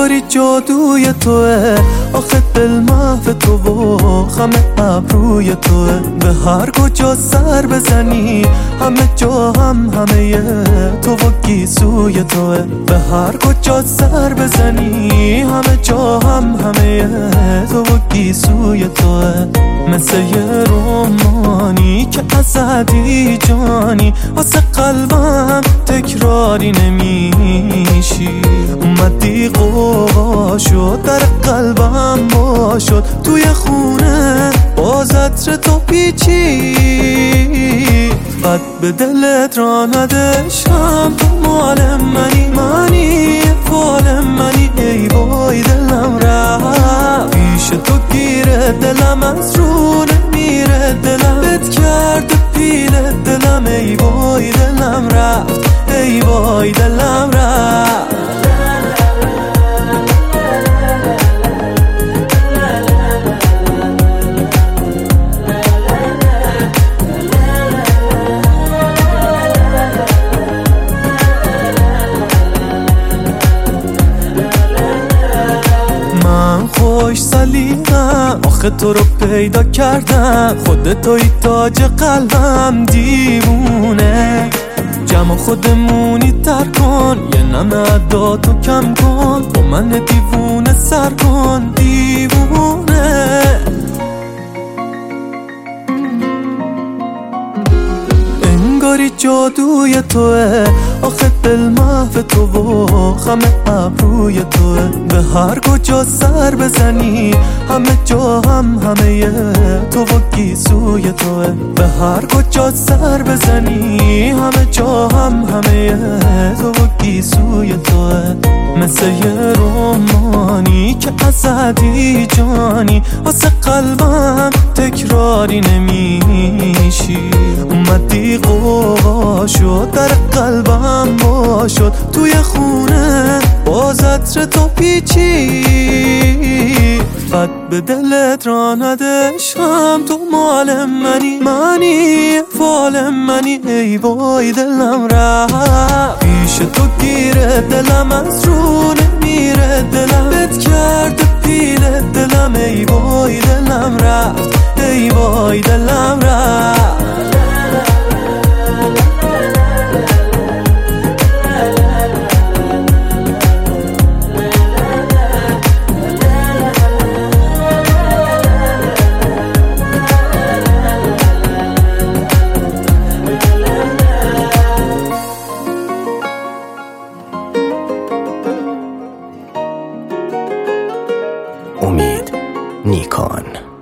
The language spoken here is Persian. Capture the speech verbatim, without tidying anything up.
انگاری جادوی توه، آخه دل محو تو و خم ابروی توه. به هر کجا سر بزنی همه جا هم همه تو و گیسوی توه. به هر کجا سر بزنی همه جا هم همه تو و گیسوی توه. مثل یه رومانی که ازدی جانی، واسه قلبم تکراری نمیشی. اومدی قوا شد در قلبم با شد، توی خونه باز عطر تو پیچی. بد به دلت را ندشم، تو مال منی منی فال منی. ای وای دلم رفت پیش تو گیره، دلم از رو نمیره. دلم بد کرده پیل دلم، ای وای دلم رفت، ای وای دلم رفت. خوش سلیقم آخه تو رو پیدا کردم، خودتوی تاج قلبم دیوونه. جمع خودمونی تر کن، یه نمه عداتو کم کن، با من دیوونه سر کن دیوونه. انگاری جادوی توه، آخه دل محو تو و خم ابروی توه. به هر کجا سر بزنی همه جا هم همه تو و گیسوی توه. به هر کجا سر بزنی همه جا هم همه تو و گیسوی توه. مثل یه رومانی که ازدی جانی، واسه قلبم تکراری نمیشی. اومدی قوا شد در قلبم با شد، توی خونه باز عطر تو پیچی. بد به دلت را ندشم، تو مال منی منی فال منی. ای وای دلم رفت پیش تو گیره، دلم از رو نمیره. دلم بد کرده پیل دلم، ای وای دلم رفت، ای وای دلم رفت. امید نیکان.